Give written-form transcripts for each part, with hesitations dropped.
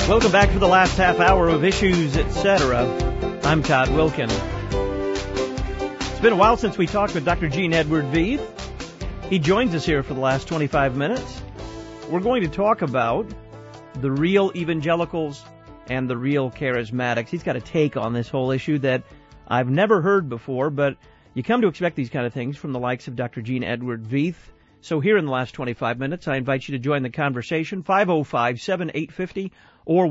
Welcome back to the last half hour of Issues, Etc. I'm Todd Wilkin. It's been a while since we talked with Dr. Gene Edward Veith. He joins us here for the last 25 minutes. We're going to talk about the real evangelicals and the real charismatics. He's got a take on this whole issue that I've never heard before, but you come to expect these kind of things from the likes of Dr. Gene Edward Veith. So here in the last 25 minutes, I invite you to join the conversation, 505-7850 or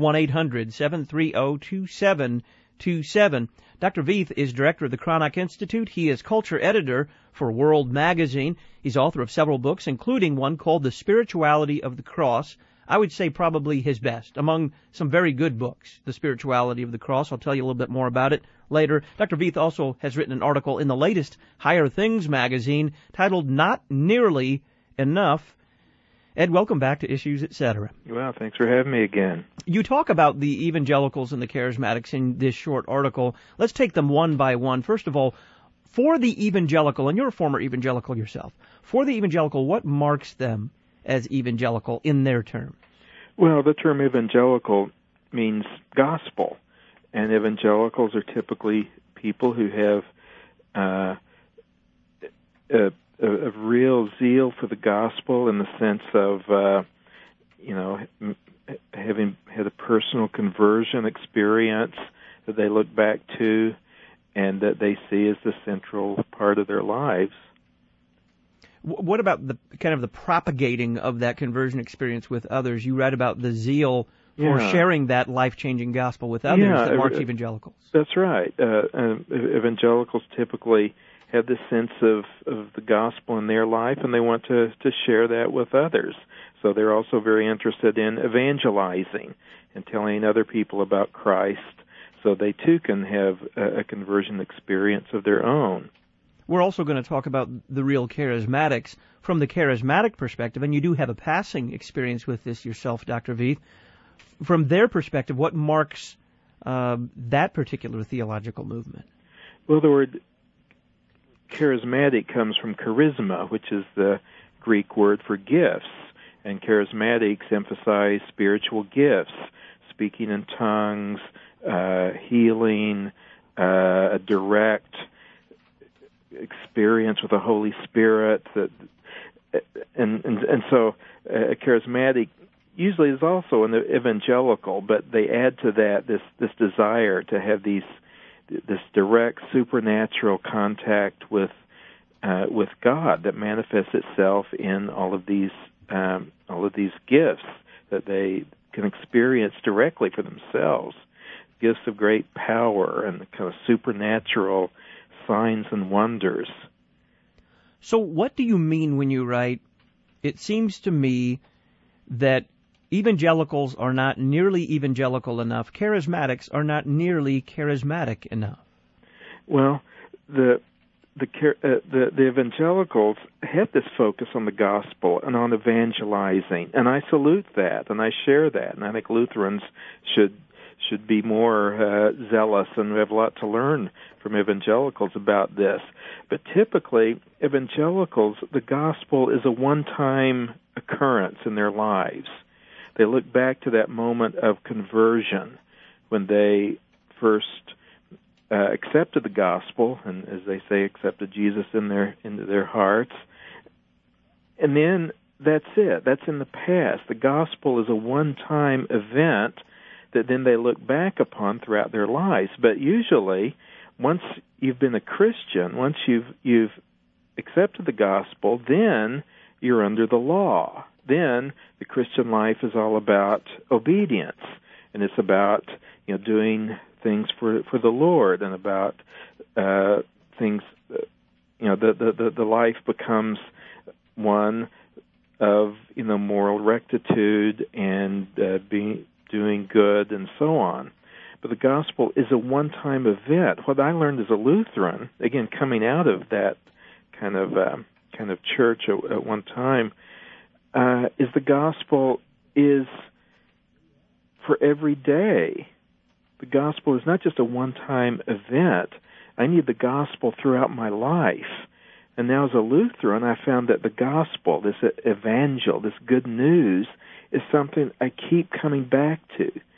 1-800-730-2727. Dr. Veith is director of the Cranach Institute. He is culture editor for World Magazine. He's author of several books, including one called The Spirituality of the Cross. I would say probably his best, among some very good books, The Spirituality of the Cross. I'll tell you a little bit more about it later. Dr. Veith also has written an article in the latest Higher Things magazine titled Not Nearly Enough. Ed, welcome back to Issues, Etc. Well, thanks for having me again. You talk about the evangelicals and the charismatics in this short article. Let's take them one by one. First of all, for the evangelical, and you're a former evangelical yourself, for the evangelical, what marks them as evangelical in their term? Well, the term evangelical means gospel, and evangelicals are typically people who have a real zeal for the gospel in the sense of, having had a personal conversion experience that they look back to and that they see as the central part of their lives. What about the kind of the propagating of that conversion experience with others? You read about the zeal for sharing that life-changing gospel with others that marks evangelicals. That's right. Evangelicals typically have this sense of the gospel in their life, and they want to share that with others. So they're also very interested in evangelizing and telling other people about Christ so they too can have a conversion experience of their own. We're also going to talk about the real charismatics from the charismatic perspective, and you do have a passing experience with this yourself, Dr. Veith. From their perspective, what marks that particular theological movement? Well, the word charismatic comes from charisma, which is the Greek word for gifts, and charismatics emphasize spiritual gifts, speaking in tongues, healing, a direct experience with the Holy Spirit, and so a charismatic usually is also an evangelical, but they add to that this desire to have this direct supernatural contact with God that manifests itself in all of these gifts that they can experience directly for themselves, gifts of great power and kind of supernatural signs and wonders. So what do you mean when you write, it seems to me that evangelicals are not nearly evangelical enough, charismatics are not nearly charismatic enough? Well, the evangelicals have this focus on the gospel and on evangelizing, and I salute that, and I share that, and I think Lutherans should be more zealous, and we have a lot to learn from evangelicals about this. But typically, evangelicals, the gospel is a one-time occurrence in their lives. They look back to that moment of conversion when they first accepted the gospel, and as they say, accepted Jesus into their hearts. And then that's it. That's in the past. The gospel is a one-time event that then they look back upon throughout their lives. But usually, once you've been a Christian, once you've accepted the gospel, then you're under the law. Then the Christian life is all about obedience, and it's about doing things for the Lord, and about things. The life becomes one of moral rectitude and doing good and so on. But the gospel is a one-time event. What I learned as a Lutheran, again coming out of that kind of church at one time, is the gospel is for every day. The gospel is not just a one-time event. I need the gospel throughout my life. And now as a Lutheran, I found that the gospel, this evangel, this good news, is something I keep coming back to.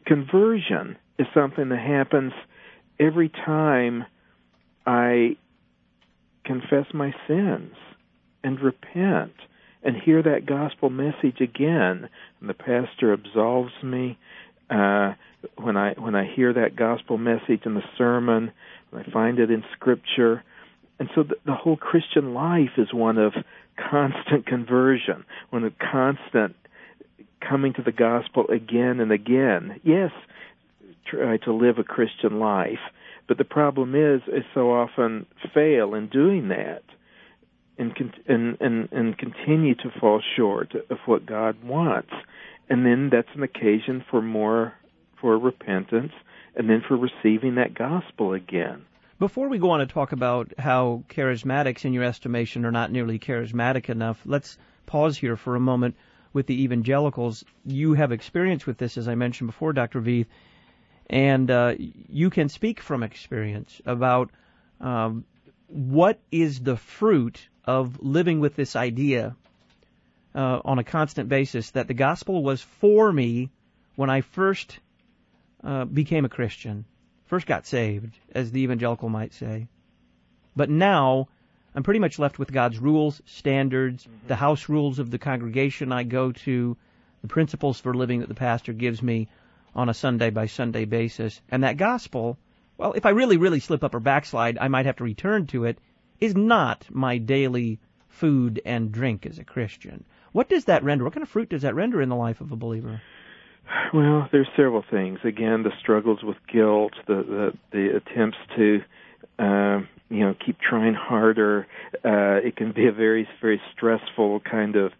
conversion is something that happens every time I confess my sins and repent and hear that gospel message again, and the pastor absolves me. When I hear that gospel message in the sermon, when I find it in Scripture. And so the whole Christian life is one of constant conversion, one of constant coming to the gospel again and again. Yes, try to live a Christian life, but the problem is I so often fail in doing that and continue to fall short of what God wants. And then that's an occasion for repentance and then for receiving that gospel again. Before we go on to talk about how charismatics, in your estimation, are not nearly charismatic enough, let's pause here for a moment with the evangelicals. You have experience with this, as I mentioned before, Dr. Veith, and you can speak from experience about what is the fruit of living with this idea on a constant basis that the gospel was for me when I first became a Christian. First got saved, as the evangelical might say. But now, I'm pretty much left with God's rules, standards, the house rules of the congregation I go to, the principles for living that the pastor gives me on a Sunday-by-Sunday basis. And that gospel, well, if I really, really slip up or backslide, I might have to return to it, is not my daily food and drink as a Christian. What does that render? What kind of fruit does that render in the life of a believer? Well, there's several things. Again, the struggles with guilt, the attempts to, keep trying harder. It can be a very, very stressful kind of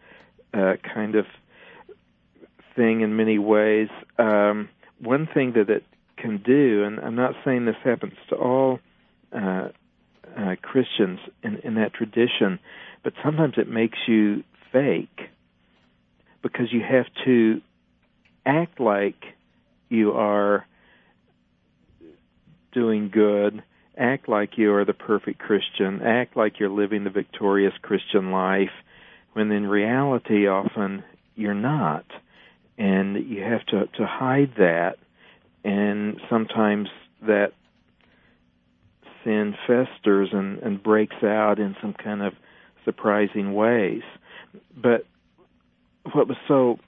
thing in many ways. One thing that it can do, and I'm not saying this happens to all Christians in that tradition, but sometimes it makes you fake because you have to act like you are doing good, act like you are the perfect Christian, act like you're living the victorious Christian life, when in reality often you're not. And you have to hide that, and sometimes that sin festers and breaks out in some kind of surprising ways. But what was so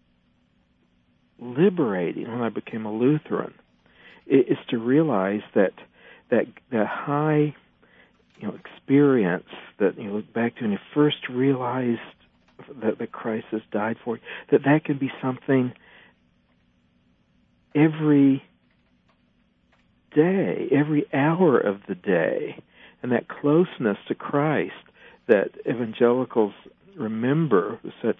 liberating when I became a Lutheran is to realize that high experience that you look back to and you first realized that Christ has died for you, that can be something every day, every hour of the day, and that closeness to Christ that evangelicals remember with such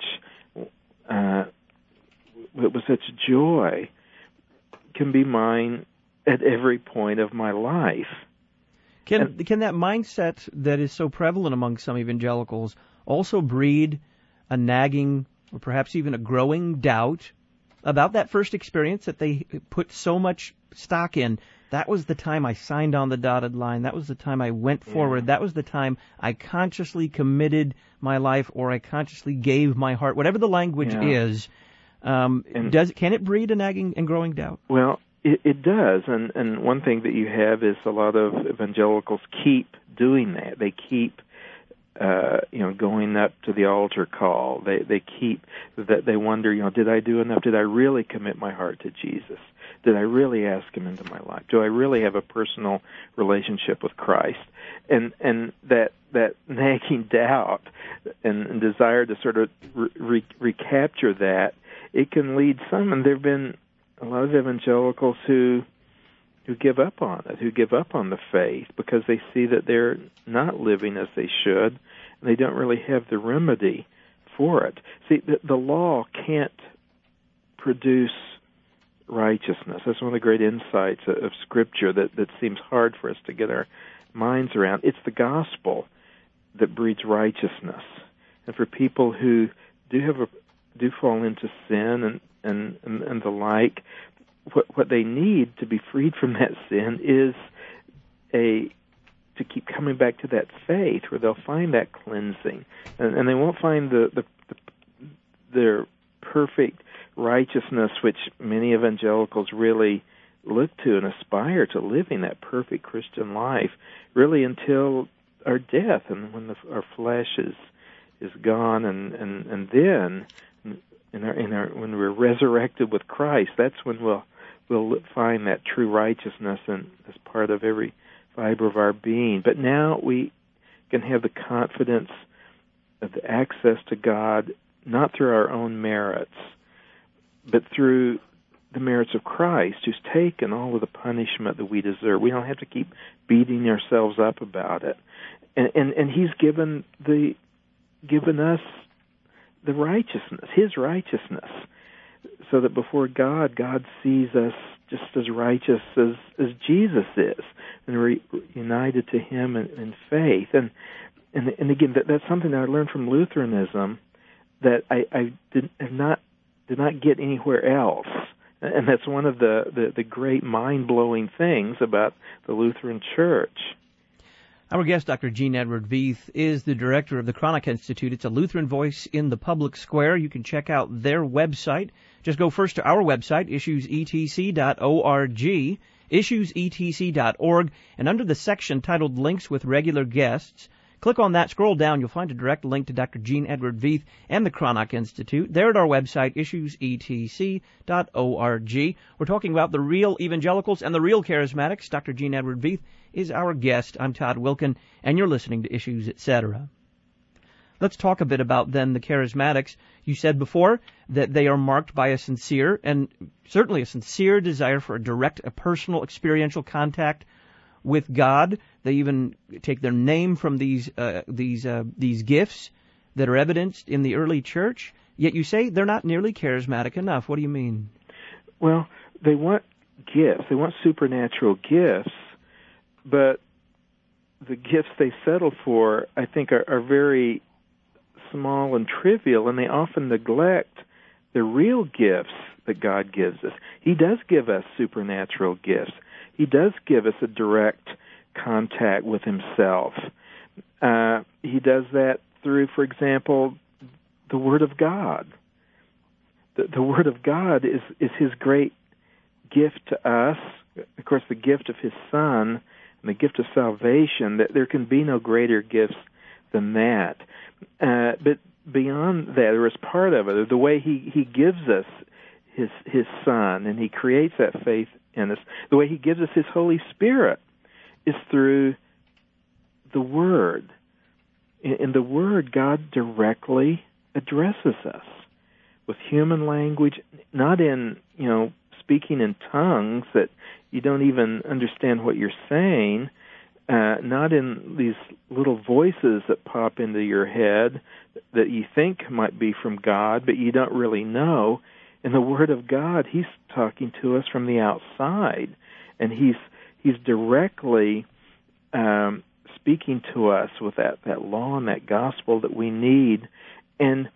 joy can be mine at every point of my life. Can that mindset that is so prevalent among some evangelicals also breed a nagging or perhaps even a growing doubt about that first experience that they put so much stock in? That was the time I signed on the dotted line. That was the time I went forward. That was the time I consciously committed my life, or I consciously gave my heart, whatever the language is. Can it breed a nagging and growing doubt? Well, it does, and one thing that you have is a lot of evangelicals keep doing that. They keep, going up to the altar call. They keep that. They wonder, did I do enough? Did I really commit my heart to Jesus? Did I really ask Him into my life? Do I really have a personal relationship with Christ? And that nagging doubt and desire to sort of recapture that, it can lead some, and there have been a lot of evangelicals who give up on it, who give up on the faith because they see that they're not living as they should, and they don't really have the remedy for it. See, the law can't produce righteousness. That's one of the great insights of Scripture that seems hard for us to get our minds around. It's the gospel that breeds righteousness. And for people who do fall into sin and the like, what they need to be freed from that sin is to keep coming back to that faith where they'll find that cleansing, and they won't find their perfect righteousness which many evangelicals really look to and aspire to, living that perfect Christian life, really until our death, and when our flesh is gone, and then when we're resurrected with Christ, that's when we'll find that true righteousness and as part of every fiber of our being. But now we can have the confidence of the access to God, not through our own merits, but through the merits of Christ, who's taken all of the punishment that we deserve. We don't have to keep beating ourselves up about it. And He's given us the righteousness, His righteousness, so that before God sees us just as righteous as Jesus is, and we're united to Him in faith. And again, that's something that I learned from Lutheranism that I did not get anywhere else. And that's one of the great mind-blowing things about the Lutheran Church. Our guest, Dr. Gene Edward Veith, is the director of the Cranach Institute. It's a Lutheran voice in the public square. You can check out their website. Just go first to our website, issuesetc.org, issuesetc.org, and under the section titled Links with Regular Guests, click on that, scroll down, you'll find a direct link to Dr. Gene Edward Veith and the Cranach Institute. There at our website, issuesetc.org. We're talking about the real evangelicals and the real charismatics. Dr. Gene Edward Veith is our guest. I'm Todd Wilken, and you're listening to Issues, Etc. Let's talk a bit about, then, the charismatics. You said before that they are marked by a sincere, and certainly a sincere desire for a personal, experiential contact with God. They even take their name from these gifts that are evidenced in the early church. Yet you say they're not nearly charismatic enough. What do you mean? Well, they want gifts. They want supernatural gifts, but the gifts they settle for, I think, are very small and trivial, and they often neglect the real gifts that God gives us. He does give us supernatural gifts. He does give us a direct contact with Himself. He does that through, for example, the Word of God. The Word of God is His great gift to us. Of course, the gift of His Son and the gift of salvation, that there can be no greater gifts than that. But beyond that, or as part of it, the way He gives us His Son, and He creates that faith in us, the way He gives us His Holy Spirit is through the Word. In the Word, God directly addresses us with human language, not in, speaking in tongues that you don't even understand what you're saying, not in these little voices that pop into your head that you think might be from God, but you don't really know. In the Word of God, He's talking to us from the outside, and He's directly speaking to us with that law and that gospel that we need. And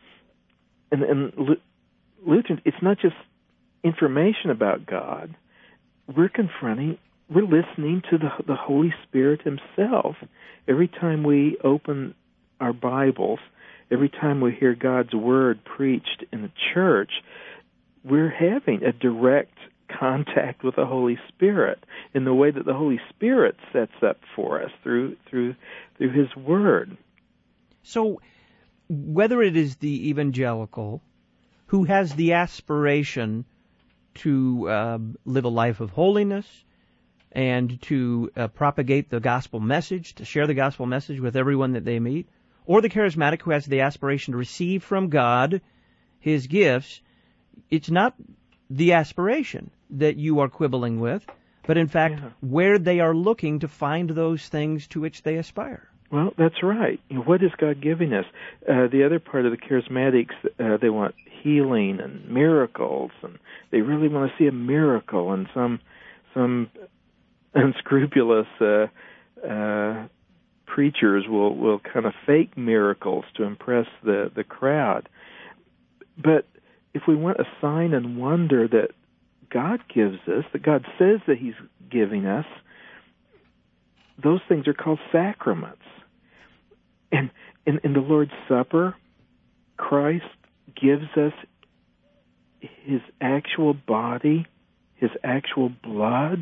Lutheran, it's not just information about God. We're listening to the Holy Spirit Himself. Every time we open our Bibles, every time we hear God's Word preached in the church, we're having a direct contact with the Holy Spirit in the way that the Holy Spirit sets up for us through His Word. So, whether it is the evangelical who has the aspiration to live a life of holiness and to propagate the gospel message, to share the gospel message with everyone that they meet, or the charismatic who has the aspiration to receive from God His gifts, it's not the aspiration that you are quibbling with, but in fact where they are looking to find those things to which they aspire. Well, that's right. What is God giving us? The other part of the charismatics, they want healing and miracles, and they really want to see a miracle, and some unscrupulous preachers will kind of fake miracles to impress the crowd. But if we want a sign and wonder that God gives us, that God says that He's giving us, those things are called sacraments. And in the Lord's Supper, Christ gives us his actual body, his actual blood,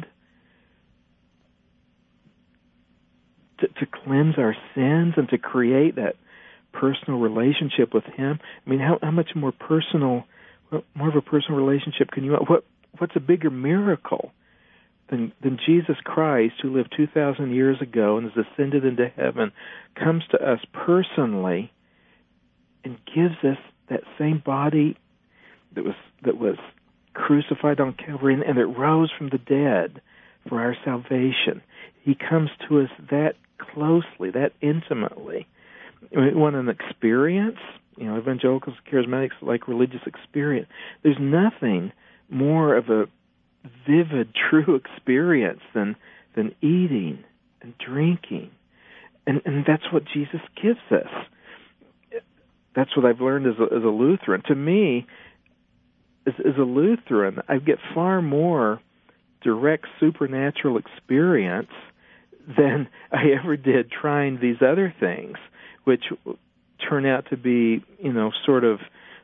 to cleanse our sins and to create that personal relationship with him. I mean, how much more personal, more of a personal relationship can you want? What's a bigger miracle than Jesus Christ, who lived 2,000 years ago and has ascended into heaven, comes to us personally and gives us that same body that was crucified on Calvary and that rose from the dead for our salvation. He comes to us that closely, that intimately. We want an experience. Evangelicals, charismatics like religious experience. There's nothing more of a vivid, true experience than eating and drinking. And that's what Jesus gives us. That's what I've learned as a Lutheran. To me, as a Lutheran, I get far more direct supernatural experience than I ever did trying these other things, which turn out to be, sort of,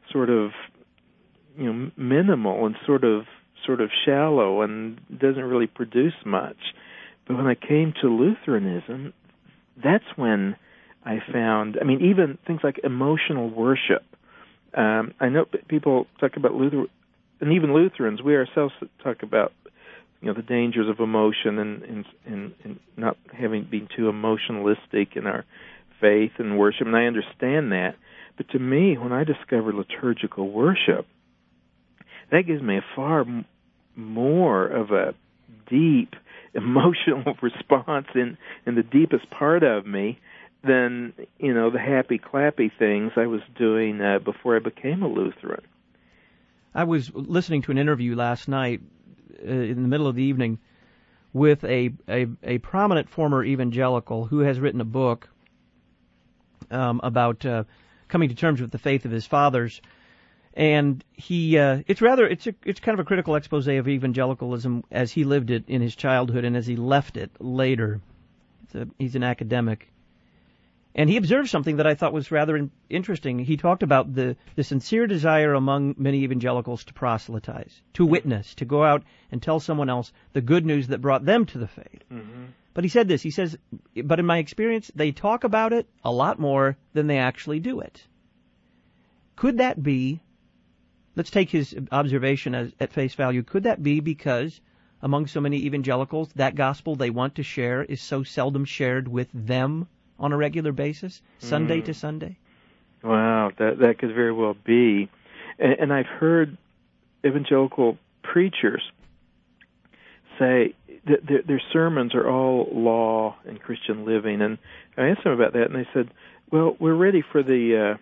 minimal and sort of shallow and doesn't really produce much. But when I came to Lutheranism, that's when I found, even things like emotional worship. I know people talk about Luther, and even Lutherans, we ourselves talk about, the dangers of emotion and not been too emotionalistic in our faith and worship, and I understand that. But to me, when I discovered liturgical worship, that gives me a far more of a deep emotional response in the deepest part of me than, the happy clappy things I was doing before I became a Lutheran. I was listening to an interview last night in the middle of the evening with a prominent former evangelical who has written a book about coming to terms with the faith of his fathers. And it's kind of a critical expose of evangelicalism as he lived it in his childhood and as he left it later. He's an academic. And he observed something that I thought was rather interesting. He talked about the sincere desire among many evangelicals to proselytize, to witness, to go out and tell someone else the good news that brought them to the faith. Mm-hmm. But he said this, he says, but in my experience, they talk about it a lot more than they actually do it. Could that be, let's take his observation at face value, could that be because among so many evangelicals, that gospel they want to share is so seldom shared with them on a regular basis, Sunday to Sunday? Wow, that could very well be. And I've heard evangelical preachers say that their sermons are all law and Christian living. And I asked them about that, and they said, well, we're ready for the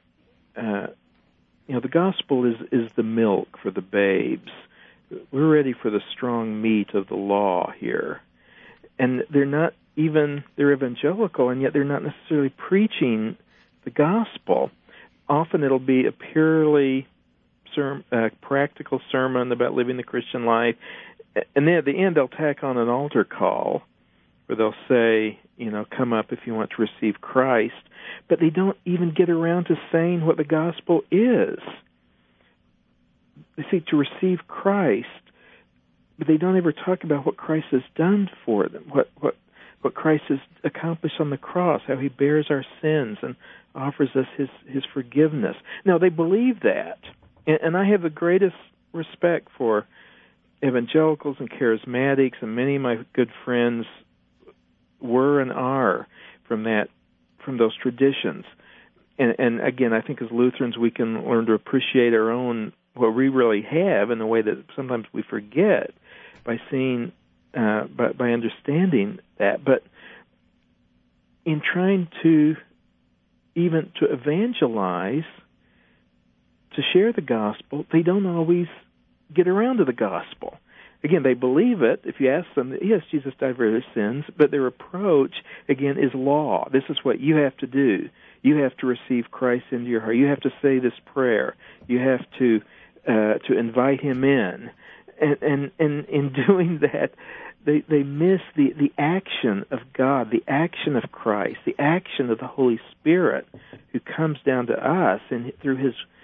gospel is the milk for the babes. We're ready for the strong meat of the law here. And they're evangelical, and yet they're not necessarily preaching the gospel. Often it'll be a purely practical sermon about living the Christian life, and then at the end they'll tack on an altar call where they'll say, come up if you want to receive Christ, but they don't even get around to saying what the gospel is. They say to receive Christ, but they don't ever talk about what Christ has done for them, what Christ has accomplished on the cross, how he bears our sins and offers us his forgiveness. Now, they believe that, and I have the greatest respect for evangelicals and charismatics, and many of my good friends were and are from those traditions. And again, I think as Lutherans we can learn to appreciate our own, what we really have, in a way that sometimes we forget by seeing, by understanding that. But in trying to evangelize, to share the gospel, they don't always get around to the gospel. Again, they believe it. If you ask them, yes, Jesus died for their sins, but their approach, again, is law. This is what you have to do. You have to receive Christ into your heart. You have to say this prayer. You have to invite him in. And in doing that, they miss the action of God, the action of Christ, the action of the Holy Spirit who comes down to us and through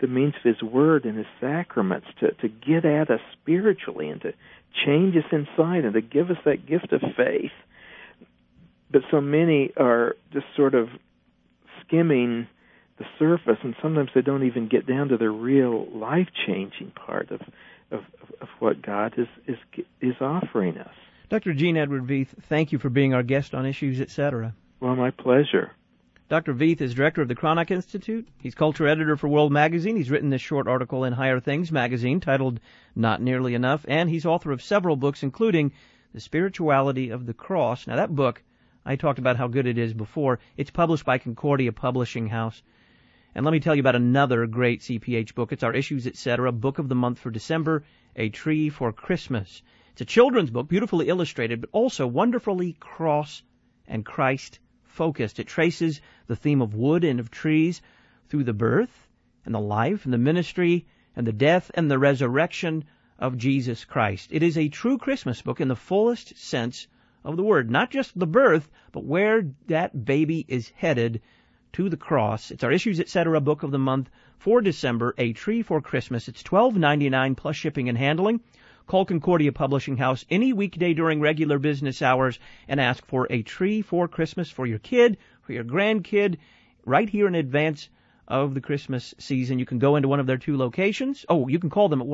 the means of His Word and His sacraments to get at us spiritually and to change us inside and to give us that gift of faith. But so many are just sort of skimming the surface, and sometimes they don't even get down to the real life-changing part of what God is offering us. Dr. Gene Edward Veith, thank you for being our guest on Issues, Etc. Well, my pleasure. Dr. Veith is director of the Cranach Institute. He's culture editor for World Magazine. He's written this short article in Higher Things magazine titled Not Nearly Enough, and he's author of several books, including The Spirituality of the Cross. Now, that book, I talked about how good it is before. It's published by Concordia Publishing House. And let me tell you about another great CPH book. It's our Issues, Etc. Book of the Month for December, A Tree for Christmas. It's a children's book, beautifully illustrated, but also wonderfully cross and Christ-focused. It traces the theme of wood and of trees through the birth and the life and the ministry and the death and the resurrection of Jesus Christ. It is a true Christmas book in the fullest sense of the word. Not just the birth, but where that baby is headed, to the cross. It's our Issues, Etc. Book of the Month for December, A Tree for Christmas. It's $12.99 plus shipping and handling. Call Concordia Publishing House any weekday during regular business hours and ask for A Tree for Christmas for your kid, for your grandkid, right here in advance of the Christmas season. You can go into one of their two locations. Oh, you can call them at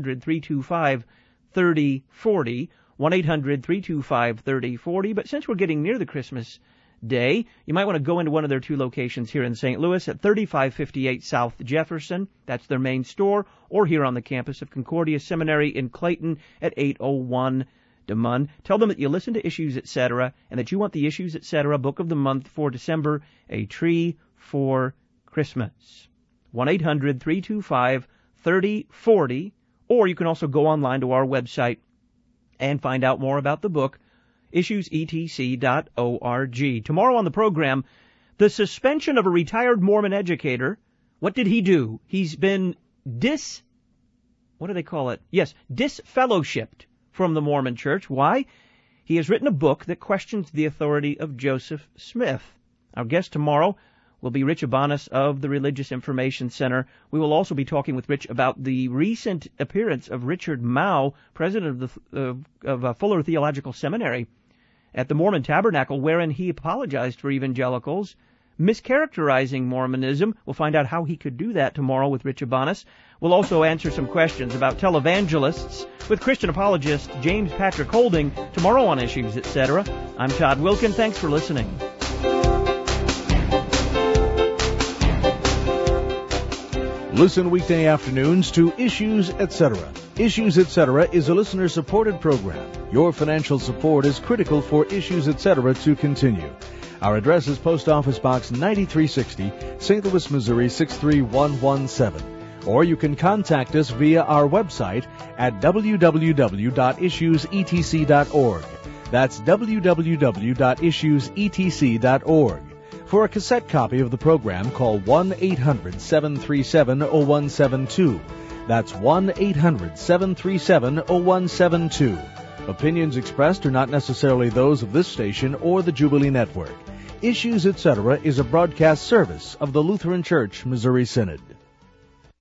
1-800-325-3040, 1-800-325-3040. But since we're getting near the Christmas day, you might want to go into one of their two locations here in St. Louis at 3558 South Jefferson. That's their main store, or here on the campus of Concordia Seminary in Clayton at 801 DeMunn. Tell them that you listen to Issues, Etc., and that you want the Issues, Etc. Book of the Month for December, A Tree for Christmas. 1-800-325-3040, or you can also go online to our website and find out more about the book, issuesetc.org. Tomorrow on the program, the suspension of a retired Mormon educator. What did he do? He's been disfellowshipped from the Mormon Church. Why? He has written a book that questions the authority of Joseph Smith. Our guest tomorrow will be Rich Abanis of the Religious Information Center. We will also be talking with Rich about the recent appearance of Richard Mouw, president of Fuller Theological Seminary, at the Mormon Tabernacle, wherein he apologized for evangelicals mischaracterizing Mormonism. We'll find out how he could do that tomorrow with Rich Abanis. We'll also answer some questions about televangelists with Christian apologist James Patrick Holding tomorrow on Issues, Etc. I'm Todd Wilkin. Thanks for listening. Listen weekday afternoons to Issues, Etc. Issues, Etc. is a listener-supported program. Your financial support is critical for Issues, Etc. to continue. Our address is Post Office Box 9360, St. Louis, Missouri 63117. Or you can contact us via our website at www.issuesetc.org. That's www.issuesetc.org. For a cassette copy of the program, call 1-800-737-0172. That's 1-800-737-0172. Opinions expressed are not necessarily those of this station or the Jubilee Network. Issues, Etc. is a broadcast service of the Lutheran Church Missouri Synod.